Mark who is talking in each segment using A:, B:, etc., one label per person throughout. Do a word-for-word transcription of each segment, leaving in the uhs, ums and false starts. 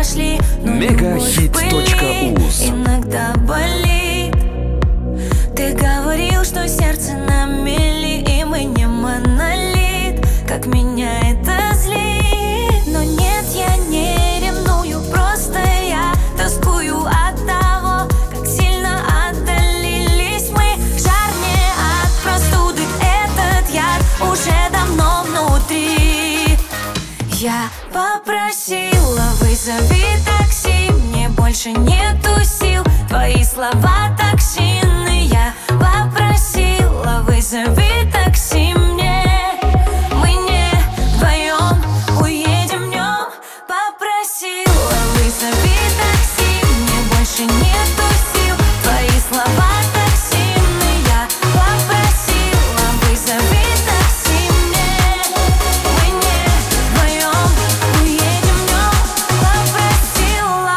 A: пошли, но
B: Мегахит точка уз
A: иногда болит. Ты говорил, что сердце на мели, и мы не монолит. Как меня это злит. Но нет, я не ревную, просто я тоскую от того, как сильно отдалились мы. Жар не от простуды, этот яд уже давно внутри. Я попросила, вызови такси, мне больше нету сил. Твои слова токсины. Я попросила, вызови такси мне. Мы не вдвоем уедем днем. Попросила, вызови такси, мне больше нету сил. Твои слова токсины. Я попросила, вызови такси мне. Мы не вдвоем уедем днем. Попросила.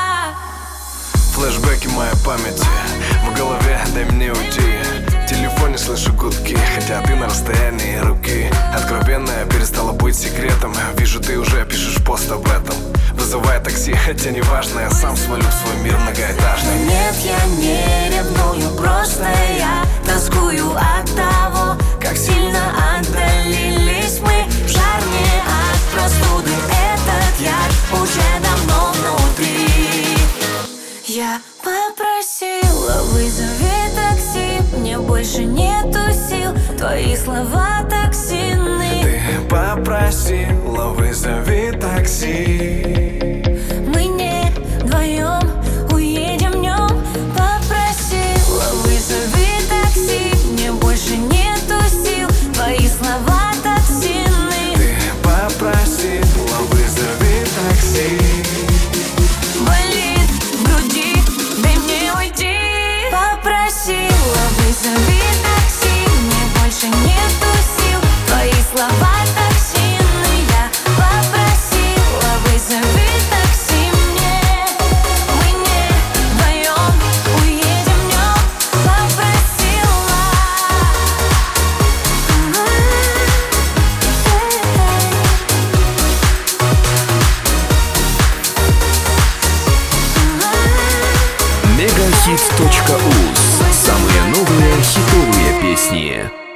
C: Флэшбэки моей памяти в голове, дай мне уйти. В телефоне слышу гудки, хотя ты на расстоянии руки. Откровенная перестала быть секретом. Вижу, ты уже пишешь пост об этом. Вызывай такси, хотя не важно, я сам свалю в свой мир многоэтажный.
A: Нет, я не ревную, просто я тоскую от того, как сильно отдалились мы. Жар не от простуды, этот яд уже давно внутри. Я попросила, вызови такси, мне больше нету сил. Твои слова токсины.
C: Ты попросила, вызови такси.
A: Мы не вдвоем уедем днем. Попросила, вызови такси, мне больше нету сил. Твои слова токсины.
C: Ты попросила, вызови такси.
A: Болит в груди, дай мне уйти. Попросила, вызови такси, мне больше нету сил. Твои слова токсины. Я попросила, вызови такси мне. Мы не вдвоем уедем днем. Попросила.
B: Мегахит точка уз. Самые новые хитовые песни.